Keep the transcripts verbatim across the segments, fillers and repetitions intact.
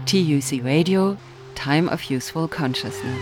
T U C Radio, Time of Useful Consciousness.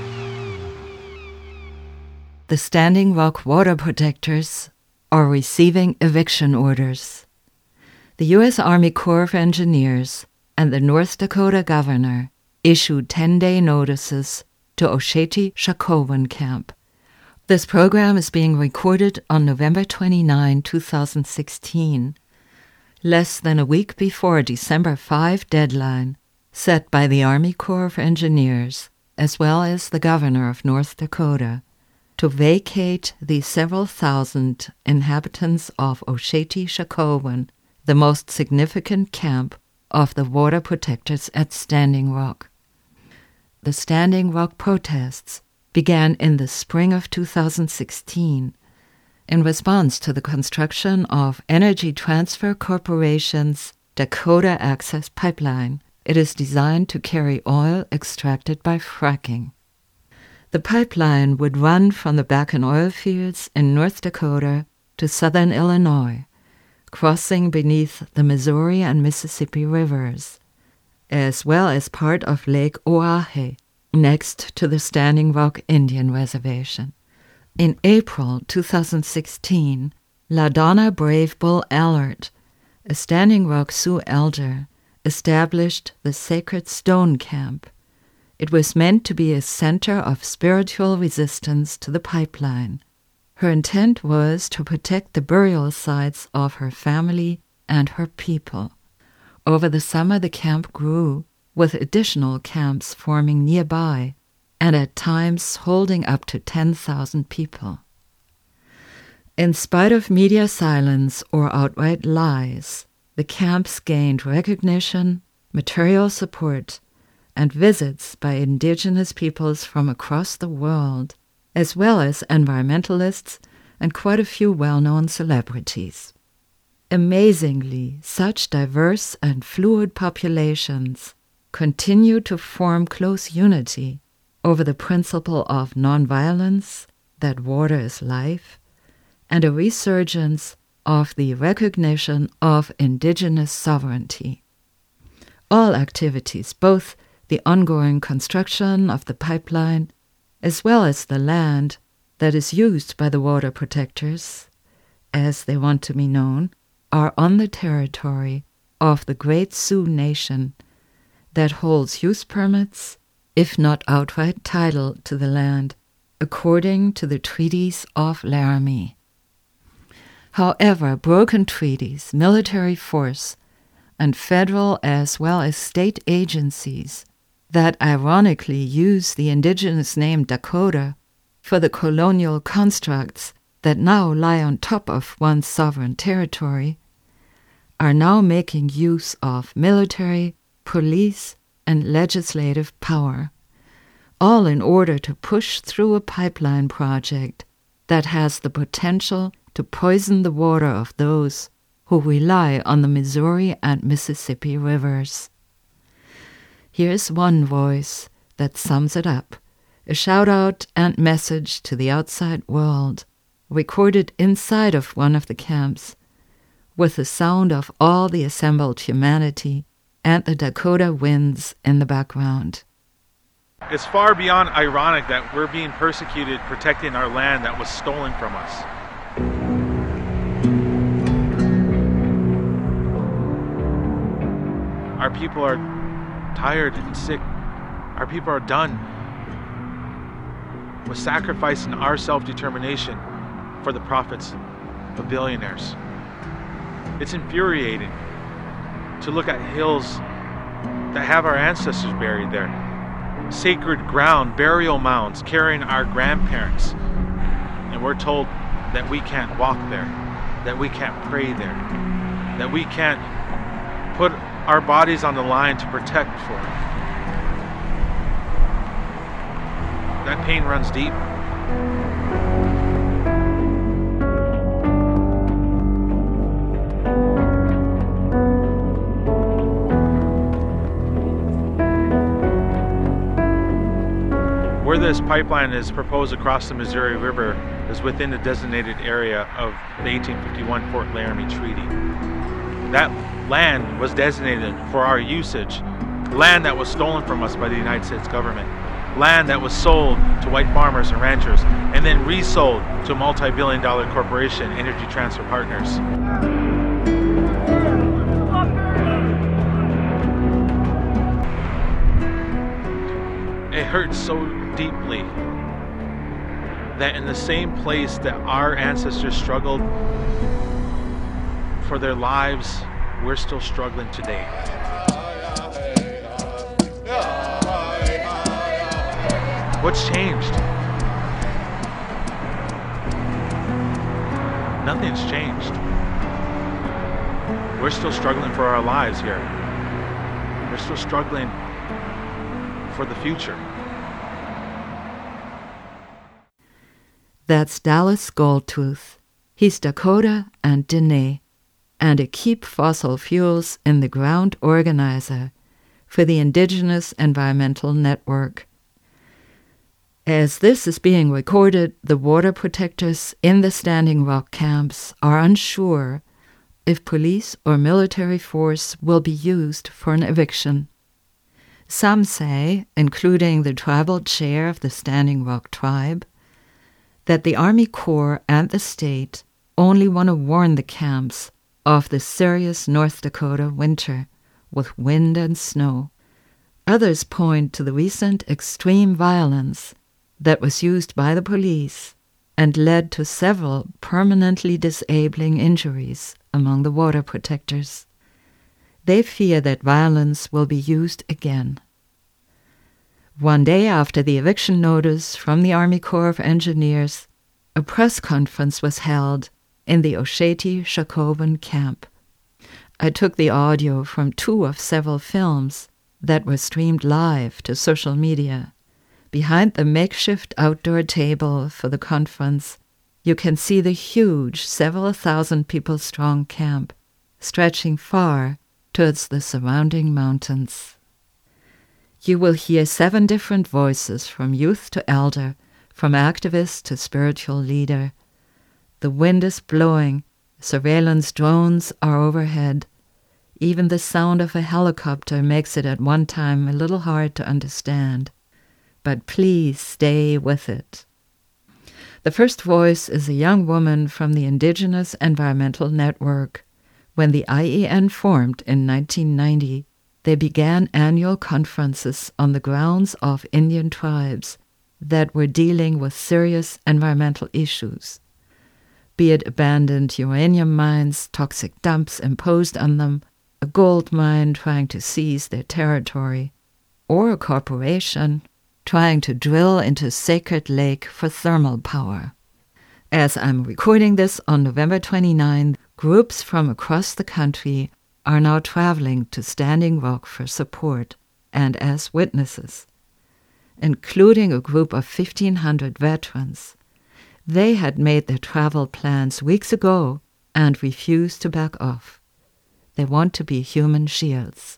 The Standing Rock Water Protectors are receiving eviction orders. The U S Army Corps of Engineers and the North Dakota governor issued ten-day notices to Oceti-Sakowin Camp. This program is being recorded on November twenty-ninth, twenty sixteen, less than a week before December fifth deadline set by the Army Corps of Engineers, as well as the governor of North Dakota, to vacate the several thousand inhabitants of Oceti-Sakowin, the most significant camp of the water protectors at Standing Rock. The Standing Rock protests began in the spring of two thousand sixteen in response to the construction of Energy Transfer Corporation's Dakota Access Pipeline. It is designed to carry oil extracted by fracking. The pipeline would run from the Bakken oil fields in North Dakota to southern Illinois, crossing beneath the Missouri and Mississippi rivers, as well as part of Lake Oahe, next to the Standing Rock Indian Reservation. In April two thousand sixteen, LaDonna Brave Bull Allard, a Standing Rock Sioux elder, established the Sacred Stone Camp. It was meant to be a center of spiritual resistance to the pipeline. Her intent was to protect the burial sites of her family and her people. Over the summer, the camp grew, with additional camps forming nearby, and at times holding up to ten thousand people. In spite of media silence or outright lies, the camps gained recognition, material support, and visits by indigenous peoples from across the world, as well as environmentalists and quite a few well-known celebrities. Amazingly, such diverse and fluid populations continue to form close unity over the principle of nonviolence, that water is life, and a resurgence of the recognition of indigenous sovereignty. All activities, both the ongoing construction of the pipeline as well as the land that is used by the water protectors, as they want to be known, are on the territory of the Great Sioux Nation that holds use permits, if not outright title to the land, according to the Treaties of Laramie. However, broken treaties, military force, and federal as well as state agencies that ironically use the indigenous name Dakota for the colonial constructs that now lie on top of one's sovereign territory, are now making use of military, police, and legislative power, all in order to push through a pipeline project that has the potential to poison the water of those who rely on the Missouri and Mississippi rivers. Here's one voice that sums it up, a shout-out and message to the outside world, recorded inside of one of the camps, with the sound of all the assembled humanity and the Dakota winds in the background. It's far beyond ironic that we're being persecuted protecting our land that was stolen from us. Our people are tired and sick. Our people are done with sacrificing our self-determination for the profits of billionaires. It's infuriating to look at hills that have our ancestors buried there. Sacred ground, burial mounds carrying our grandparents. And we're told that we can't walk there, that we can't pray there, that we can't put our bodies on the line to protect for it. That pain runs deep. Where this pipeline is proposed across the Missouri River is within the designated area of the eighteen fifty-one Fort Laramie Treaty. That land was designated for our usage land that was stolen from us by the United States government, land that was sold to white farmers and ranchers, and then resold to a multi-billion dollar corporation, Energy Transfer Partners. It hurts so deeply that in the same place that our ancestors struggled for their lives, we're still struggling today. What's changed? Nothing's changed. We're still struggling for our lives here. We're still struggling for the future. That's Dallas Goldtooth. He's Dakota and Dene, and a Keep Fossil Fuels in the Ground organizer for the Indigenous Environmental Network. As this is being recorded, the water protectors in the Standing Rock camps are unsure if police or military force will be used for an eviction. Some say, including the tribal chair of the Standing Rock tribe, that the Army Corps and the state only want to warn the camps of the serious North Dakota winter with wind and snow. Others point to the recent extreme violence that was used by the police and led to several permanently disabling injuries among the water protectors. They fear that violence will be used again. One day after the eviction notice from the Army Corps of Engineers, a press conference was held in the Oceti-Sakowin camp. I took the audio from two of several films that were streamed live to social media. Behind the makeshift outdoor table for the conference, you can see the huge, several thousand people strong camp, stretching far towards the surrounding mountains. You will hear seven different voices from youth to elder, from activist to spiritual leader. The wind is blowing, surveillance drones are overhead. Even the sound of a helicopter makes it at one time a little hard to understand. But please stay with it. The first voice is a young woman from the Indigenous Environmental Network. When the I E N formed in nineteen ninety, they began annual conferences on the grounds of Indian tribes that were dealing with serious environmental issues, be it abandoned uranium mines, toxic dumps imposed on them, a gold mine trying to seize their territory, or a corporation trying to drill into Sacred Lake for thermal power. As I'm recording this on November twenty-ninth, groups from across the country are now traveling to Standing Rock for support and as witnesses, including a group of fifteen hundred veterans. They had made their travel plans weeks ago and refused to back off. They want to be human shields.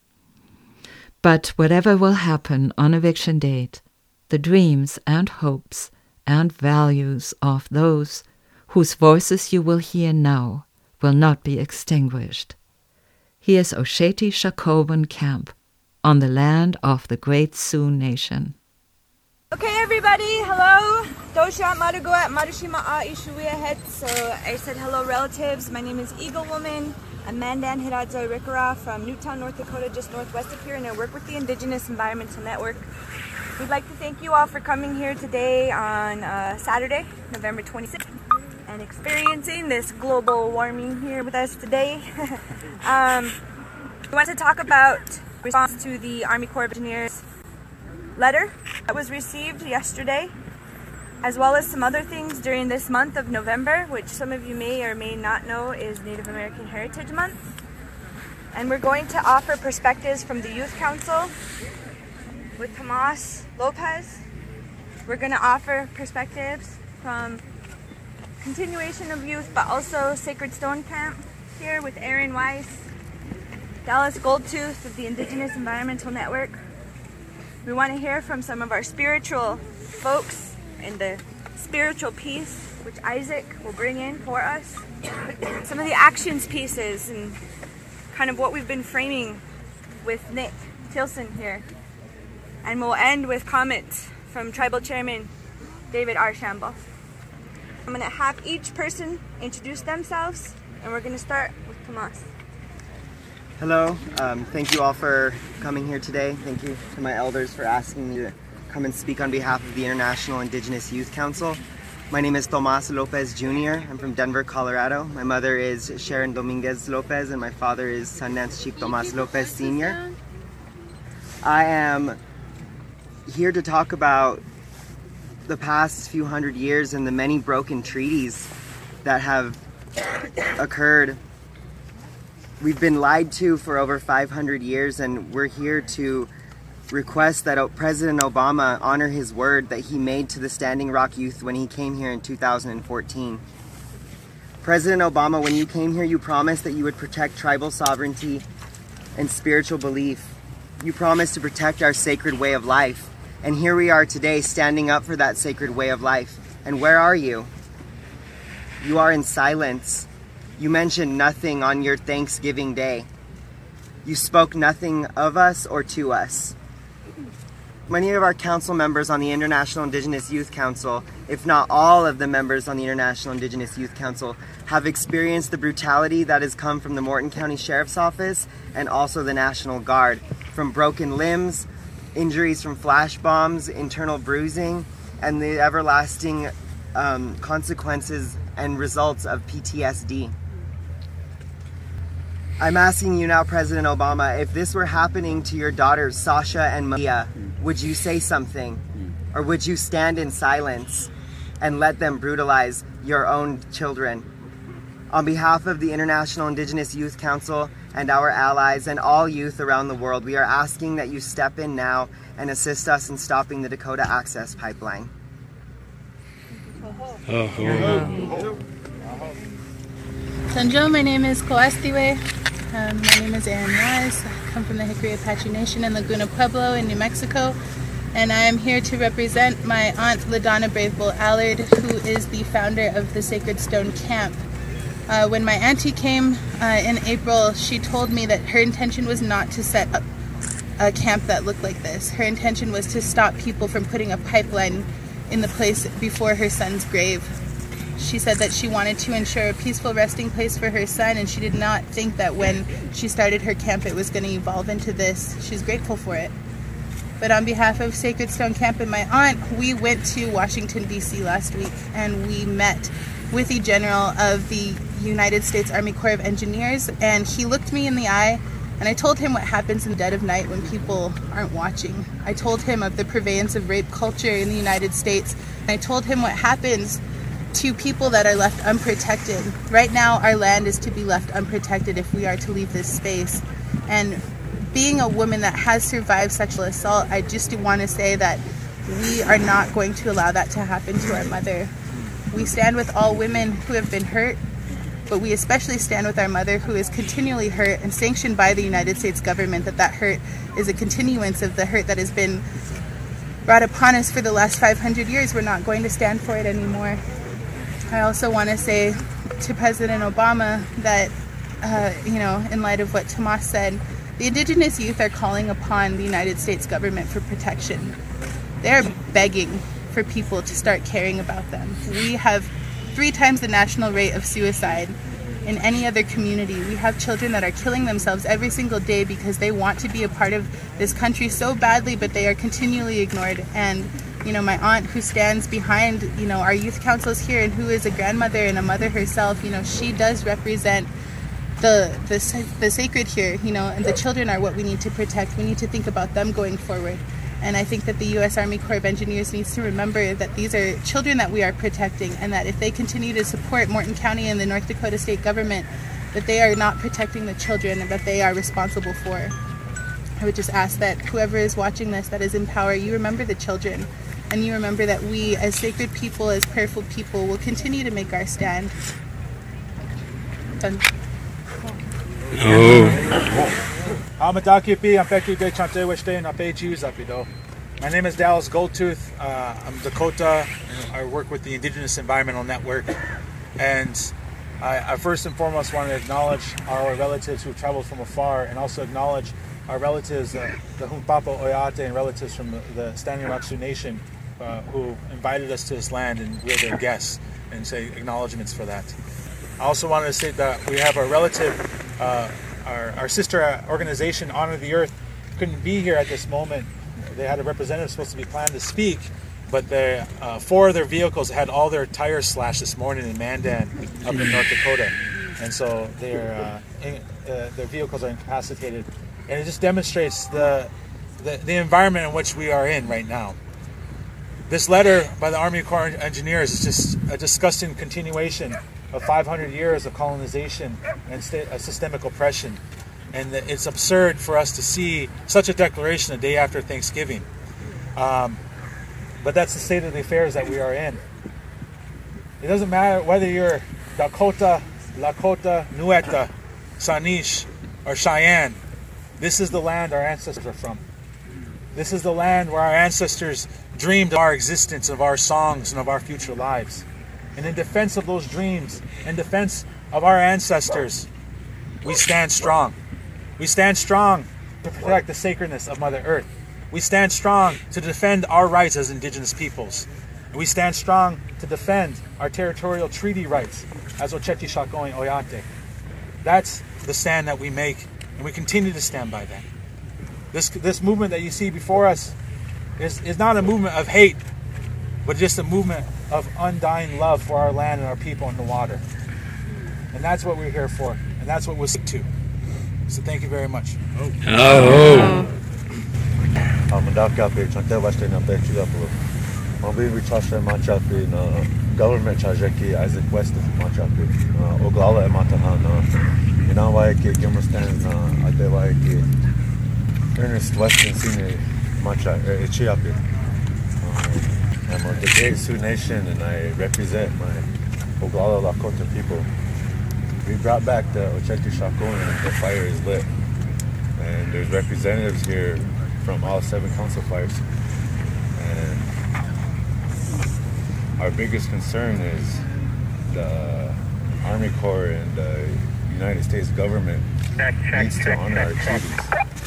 But whatever will happen on eviction date, the dreams and hopes and values of those whose voices you will hear now will not be extinguished. Here's Oceti-Sakowin Camp on the land of the Great Sioux Nation. Okay, everybody, hello. Dosha Maragoat Marishima A Ishuia Het. So I said hello, relatives. My name is Eagle Woman. I'm Mandan Hiradzo Rikara from Newtown, North Dakota, just northwest of here, and I work with the Indigenous Environmental Network. We'd like to thank you all for coming here today on uh, Saturday, November twenty-sixth, and experiencing this global warming here with us today. um, we want to talk about response to the Army Corps of Engineers letter that was received yesterday, as well as some other things during this month of November, which some of you may or may not know is Native American Heritage Month. And we're going to offer perspectives from the Youth Council with Tomas Lopez. We're going to offer perspectives from Continuation of Youth, but also Sacred Stone Camp here with Aaron Weiss, Dallas Goldtooth of the Indigenous Environmental Network. We want to hear from some of our spiritual folks in the spiritual piece, which Isaac will bring in for us. Some of the actions pieces and kind of what we've been framing with Nick Tilson here. And we'll end with comments from Tribal Chairman David R. Shambaugh. I'm going to have each person introduce themselves, and we're going to start with Tomas. Hello, um, thank you all for coming here today. Thank you to my elders for asking me to come and speak on behalf of the International Indigenous Youth Council. My name is Tomas Lopez Junior I'm from Denver, Colorado. My mother is Sharon Dominguez Lopez and my father is Sundance Chief Tomas Lopez Senior I am here to talk about the past few hundred years and the many broken treaties that have occurred. We've been lied to for over five hundred years, and we're here to request that President Obama honor his word that he made to the Standing Rock youth when he came here in two thousand fourteen. President Obama, when you came here, you promised that you would protect tribal sovereignty and spiritual belief. You promised to protect our sacred way of life. And here we are today standing up for that sacred way of life. And where are you? You are in silence. You mentioned nothing on your Thanksgiving Day. You spoke nothing of us or to us. Many of our council members on the International Indigenous Youth Council, if not all of the members on the International Indigenous Youth Council, have experienced the brutality that has come from the Morton County Sheriff's Office and also the National Guard, from broken limbs, injuries from flash bombs, internal bruising, and the everlasting um, consequences and results of P T S D. I'm asking you now, President Obama, if this were happening to your daughters, Sasha and Malia, would you say something? Or would you stand in silence and let them brutalize your own children? On behalf of the International Indigenous Youth Council and our allies and all youth around the world, we are asking that you step in now and assist us in stopping the Dakota Access Pipeline. Sanjo, my name is Coastiwe. Um, my name is Erin Wise. I come from the Hickory Apache Nation in Laguna Pueblo in New Mexico. And I am here to represent my aunt LaDonna Brave Bull Allard, who is the founder of the Sacred Stone Camp. Uh, when my auntie came uh, in April, she told me that her intention was not to set up a camp that looked like this. Her intention was to stop people from putting a pipeline in the place before her son's grave. She said that she wanted to ensure a peaceful resting place for her son, and she did not think that when she started her camp it was going to evolve into this. She's grateful for it. But on behalf of Sacred Stone Camp and my aunt, we went to Washington, D C last week, and we met with the General of the United States Army Corps of Engineers, and he looked me in the eye, and I told him what happens in the dead of night when people aren't watching. I told him of the purveyance of rape culture in the United States, and I told him what happens to people that are left unprotected. Right now, our land is to be left unprotected if we are to leave this space. And being a woman that has survived sexual assault, I just want to say that we are not going to allow that to happen to our mother. We stand with all women who have been hurt, but we especially stand with our mother, who is continually hurt and sanctioned by the United States government. That that hurt is a continuance of the hurt that has been brought upon us for the last five hundred years. We're not going to stand for it anymore. I also want to say to President Obama that, uh, you know, in light of what Tomas said, the Indigenous youth are calling upon the United States government for protection. They're begging for people to start caring about them. We have three times the national rate of suicide in any other community. We have children that are killing themselves every single day because they want to be a part of this country so badly, but they are continually ignored. And you know, my aunt, who stands behind, you know, our youth councils here and who is a grandmother and a mother herself, you know, she does represent the, the, the sacred here, you know, and the children are what we need to protect. We need to think about them going forward. And I think that the U S Army Corps of Engineers needs to remember that these are children that we are protecting, and that if they continue to support Morton County and the North Dakota state government, that they are not protecting the children that they are responsible for. I would just ask that whoever is watching this that is in power, you remember the children. And you remember that we, as sacred people, as prayerful people, will continue to make our stand. Done. My name is Dallas Goldtooth. Uh, I'm Dakota. I work with the Indigenous Environmental Network. And I, I first and foremost want to acknowledge our relatives who've traveled from afar, and also acknowledge our relatives, uh, the Hunkpapa Oyate and relatives from the, the Standing Rock Sioux Nation uh, who invited us to this land, and we're their guests, and say acknowledgements for that. I also wanted to say that we have our relative, uh, our, our sister organization, Honor the Earth, couldn't be here at this moment. They had a representative supposed to be planned to speak, but they, uh, four of their vehicles had all their tires slashed this morning in Mandan up in North Dakota. And so their, uh, in, uh, their vehicles are incapacitated. And it just demonstrates the, the, the environment in which we are in right now. This letter by the Army Corps of Engineers is just a disgusting continuation of five hundred years of colonization and st- uh, systemic oppression. And it's absurd for us to see such a declaration the day after Thanksgiving. Um, but that's the state of the affairs that we are in. It doesn't matter whether you're Dakota, Lakota, Nueta, Sanish, or Cheyenne. This is the land our ancestors are from. This is the land where our ancestors dreamed of our existence, of our songs, and of our future lives. And in defense of those dreams, in defense of our ancestors, we stand strong. We stand strong to protect the sacredness of Mother Earth. We stand strong to defend our rights as Indigenous peoples. And we stand strong to defend our territorial treaty rights as Oceti Sakowin Oyate. That's the stand that we make, and we continue to stand by that. This this movement that you see before us is, is not a movement of hate, but just a movement of undying love for our land and our people and the water. And that's what we're here for, and that's what we'll stick to. So thank you very much. Oh. Oh. Government Chajeki, Isaac West of Machapi, Oglala Matahana, Inawaiki, Gimerstan, Adewaiki, Ernest Weston Senior Macha, Echiapi. I'm of the Great Sioux Nation and I represent my Oglala Lakota people. We brought back the Oceti Sakowin and the fire is lit. And there's representatives here from all seven council fires. And our biggest concern is the Army Corps and the United States government needs to honor our treaties.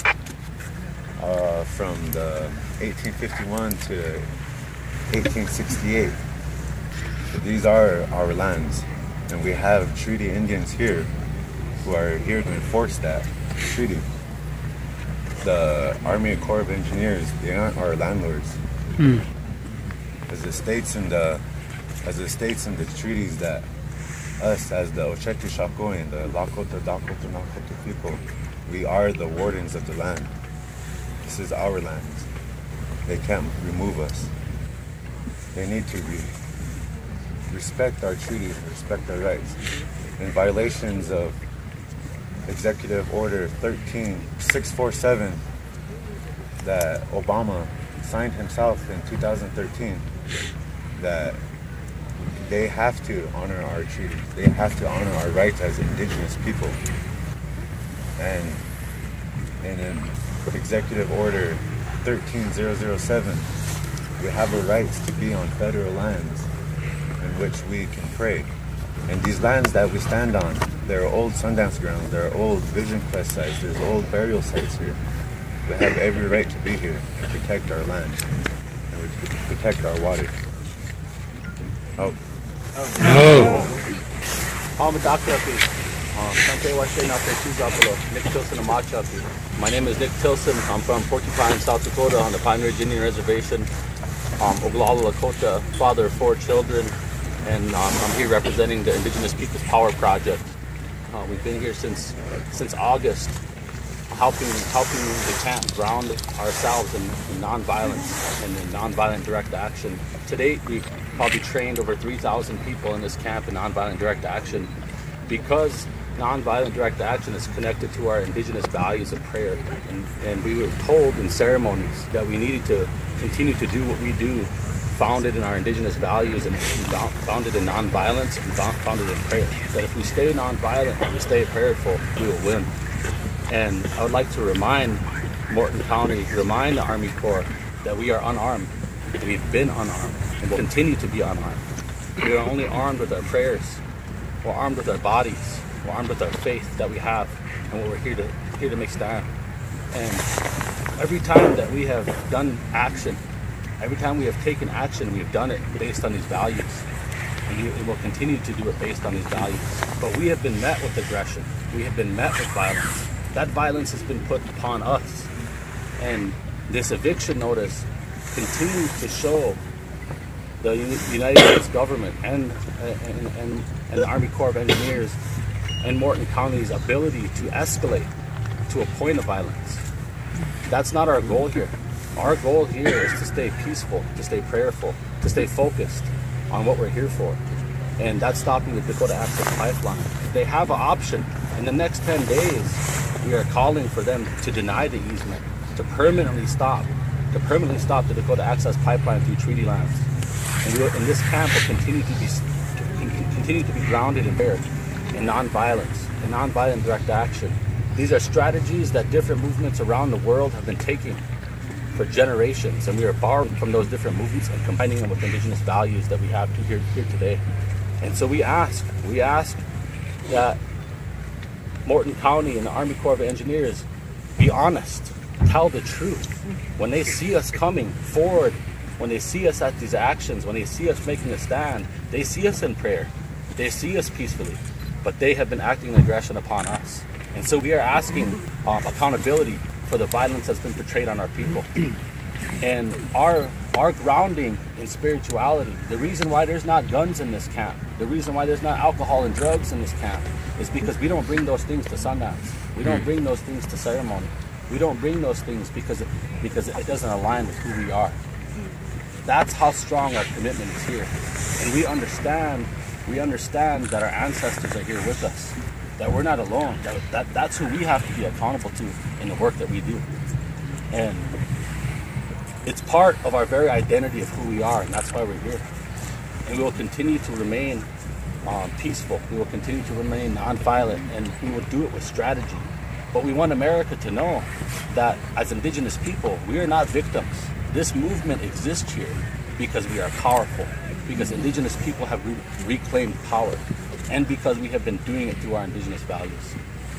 Uh, from the eighteen fifty-one to eighteen sixty-eight. These are our lands, and we have treaty Indians here who are here to enforce that treaty. The Army Corps of Engineers, they aren't our landlords. Hmm. As it states in the as it states in the treaties that us as the Oceti Sakowin, the Lakota, Dakota, Nakota people, we are the wardens of the land. This is our land. They can't remove us. They need to re- respect our treaties and respect our rights. In violations of Executive Order thirteen six forty-seven that Obama signed himself in two thousand thirteen, that they have to honor our treaties. They have to honor our rights as Indigenous people. And, and in Executive Order thirteen thousand seven, we have a right to be on federal lands in which we can pray. And these lands that we stand on, there are old Sundance grounds, there are old Vision Quest sites, there's old burial sites here. We have every right to be here and protect our land and we protect our water. Oh. Oh. I'm a doctor up here. Nick Tilson of Machapi. My name is Nick Tilson. I'm from Porcupine, South Dakota on the Pioneer Indian Reservation. Um, Oglala Lakota, father of four children, and um, I'm here representing the Indigenous Peoples Power Project. Uh, we've been here since since August, helping helping the camp ground ourselves in, in nonviolence and in nonviolent direct action. To date, we've probably trained over three thousand people in this camp in nonviolent direct action, because nonviolent direct action is connected to our Indigenous values of prayer. And, and we were told in ceremonies that we needed to continue to do what we do, founded in our Indigenous values and founded in nonviolence and founded in prayer. That if we stay nonviolent and we stay prayerful, we will win. And I would like to remind Morton County, remind the Army Corps that we are unarmed. We've been unarmed and will continue to be unarmed. We are only armed with our prayers. We're armed with our bodies. We're armed with our faith that we have and what we're here to here to make stand. And every time that we have done action, every time we have taken action, we have done it based on these values. And we will continue to do it based on these values. But we have been met with aggression. We have been met with violence. That violence has been put upon us. And this eviction notice continues to show the United States government and, and, and, and the Army Corps of Engineers and Morton County's ability to escalate to a point of violence. That's not our goal here. Our goal here is to stay peaceful, to stay prayerful, to stay focused on what we're here for. And that's stopping the Dakota Access Pipeline. They have an option. In the next ten days, we are calling for them to deny the easement, to permanently stop, to permanently stop the Dakota Access Pipeline through treaty lands. And, we will, and this camp will continue to be continue to be grounded in prayer, in nonviolence, in nonviolent direct action. These are strategies that different movements around the world have been taking for generations, and we are borrowing from those different movements and combining them with indigenous values that we have here, here today. And so we ask, we ask that Morton County and the Army Corps of Engineers be honest, tell the truth. When they see us coming forward, when they see us at these actions, when they see us making a stand, they see us in prayer, they see us peacefully, but they have been acting aggression upon us. And so we are asking uh, accountability for the violence that's been portrayed on our people. And our our grounding in spirituality, the reason why there's not guns in this camp, the reason why there's not alcohol and drugs in this camp, is because we don't bring those things to Sundance. We don't bring those things to ceremony. We don't bring those things because it, because it doesn't align with who we are. That's how strong our commitment is here. And we understand, we understand that our ancestors are here with us, that we're not alone, that, that that's who we have to be accountable to in the work that we do. And it's part of our very identity of who we are, and that's why we're here. And we will continue to remain um, peaceful. We will continue to remain nonviolent, and we will do it with strategy. But we want America to know that as Indigenous people, we are not victims. This movement exists here because we are powerful, because Indigenous people have re- reclaimed power, and because we have been doing it through our Indigenous values.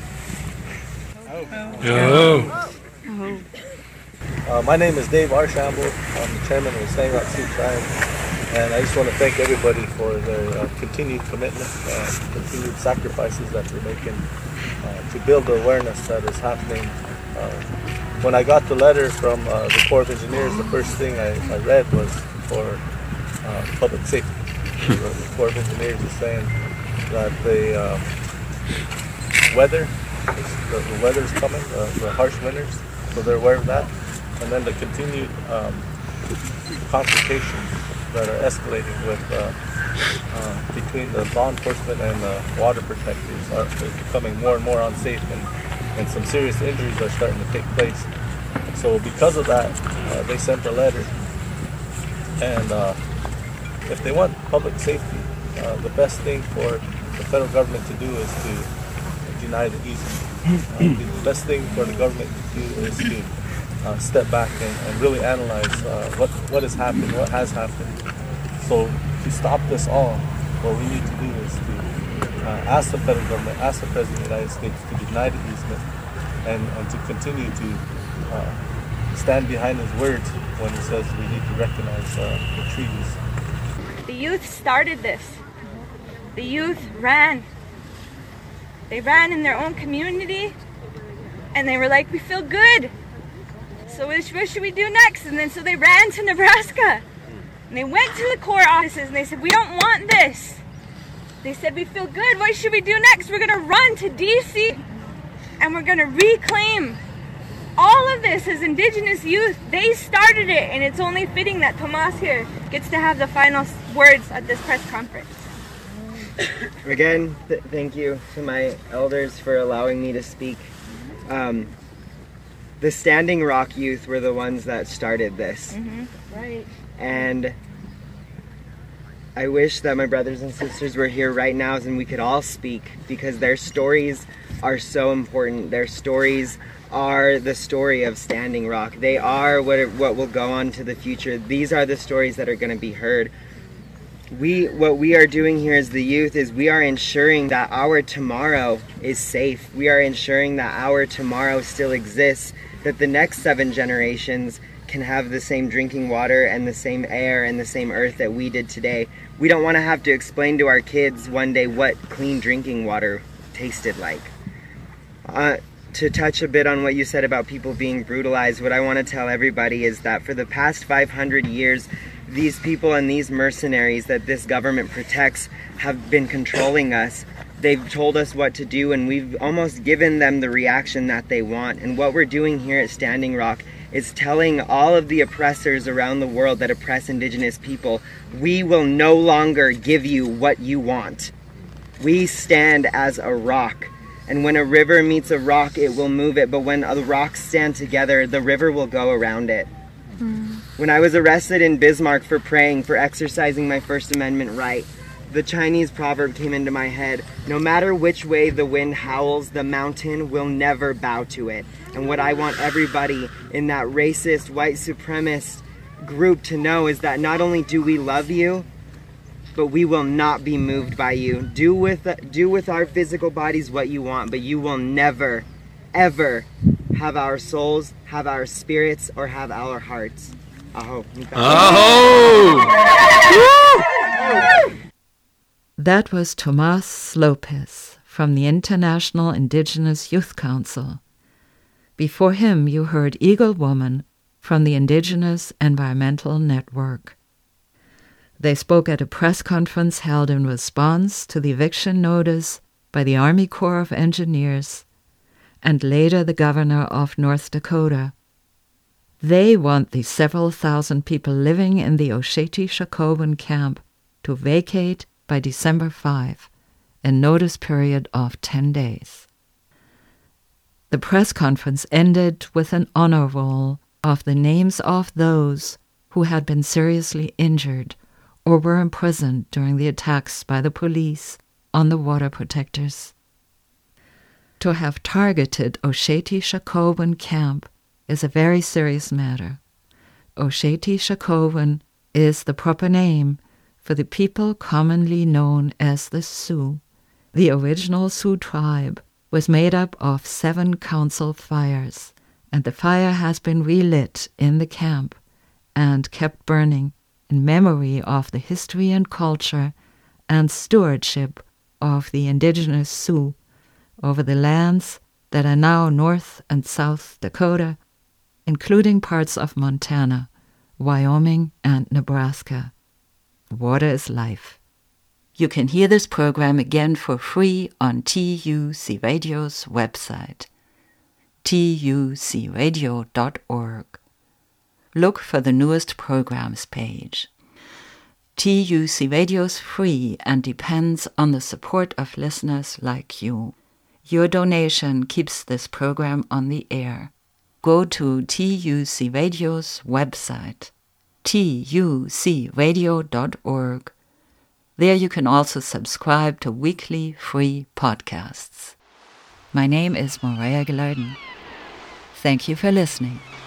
Oh. Oh. Uh, my name is Dave Archambault. I'm the chairman of the Standing Rock Sioux Tribe, and I just want to thank everybody for their uh, continued commitment and continued sacrifices that they're making uh, to build the awareness that is happening. Uh, when I got the letter from uh, the Corps of Engineers, the first thing I, I read was for uh, public safety. The Corps of Engineers is saying that the uh, weather, the, the weather is coming, uh, the harsh winters, so they're aware of that. And then the continued um, confrontations that are escalating with uh, uh, between the law enforcement and the water protectors are becoming more and more unsafe, and, and some serious injuries are starting to take place. So because of that, uh, they sent a letter, and uh, if they want public safety, uh, the best thing for the federal government to do is to deny the easement. Uh, the best thing for the government to do is to Uh, step back and, and really analyze uh, what what has happened, what has happened. So to stop this all, what we need to do is to uh, ask the federal government, ask the President of the United States to deny the easement, and, and to continue to uh, stand behind his words when he says we need to recognize uh, the treaties. The youth started this. The youth ran. They ran in their own community, and they were like, we feel good. So what should we do next? And then so they ran to Nebraska. And they went to the Corps offices and they said, we don't want this. They said, we feel good. What should we do next? We're going to run to D C and we're going to reclaim all of this as Indigenous youth. They started it, and it's only fitting that Tomas here gets to have the final words at this press conference. Again, th- thank you to my elders for allowing me to speak. Um, The Standing Rock youth were the ones that started this. Mm-hmm. Right. And I wish that my brothers and sisters were here right now and we could all speak, because their stories are so important. Their stories are the story of Standing Rock. They are what, it, what will go on to the future. These are the stories that are going to be heard. We, what we are doing here as the youth is we are ensuring that our tomorrow is safe. We are ensuring that our tomorrow still exists, that the next seven generations can have the same drinking water and the same air and the same earth that we did today. We don't want to have to explain to our kids one day what clean drinking water tasted like. Uh, to touch a bit on what you said about people being brutalized, what I want to tell everybody is that for the past five hundred years, these people and these mercenaries that this government protects have been controlling us. They've told us what to do, and we've almost given them the reaction that they want. And what we're doing here at Standing Rock is telling all of the oppressors around the world that oppress Indigenous people, we will no longer give you what you want. We stand as a rock. And when a river meets a rock, it will move it. But when the rocks stand together, the river will go around it. Mm. When I was arrested in Bismarck for praying, for exercising my First Amendment right, the Chinese proverb came into my head: no matter which way the wind howls, the mountain will never bow to it. And what I want everybody in that racist, white supremacist group to know is that not only do we love you, but we will not be moved by you. Do with, do with our physical bodies what you want, but you will never, ever have our souls, have our spirits, or have our hearts. Aho. Aho! That was Tomas Lopez from the International Indigenous Youth Council. Before him, you heard Eagle Woman from the Indigenous Environmental Network. They spoke at a press conference held in response to the eviction notice by the Army Corps of Engineers and later the governor of North Dakota. They want the several thousand people living in the Oceti-Sakowin camp to vacate by December fifth, a notice period of ten days. The press conference ended with an honor roll of the names of those who had been seriously injured or were imprisoned during the attacks by the police on the water protectors. To have targeted Oceti-Sakowin camp is a very serious matter. Oceti-Sakowin is the proper name for the people commonly known as the Sioux. The original Sioux tribe was made up of seven council fires, and the fire has been relit in the camp and kept burning in memory of the history and culture and stewardship of the indigenous Sioux over the lands that are now North and South Dakota, including parts of Montana, Wyoming, and Nebraska. Water is life. You can hear this program again for free on T U C Radio's website, T U C radio dot org. Look for the newest programs page. T U C Radio is free and depends on the support of listeners like you. Your donation keeps this program on the air. Go to T U C Radio's website, T U C radio dot org. There you can also subscribe to weekly free podcasts. My name is Morea Gilardin. Thank you for listening.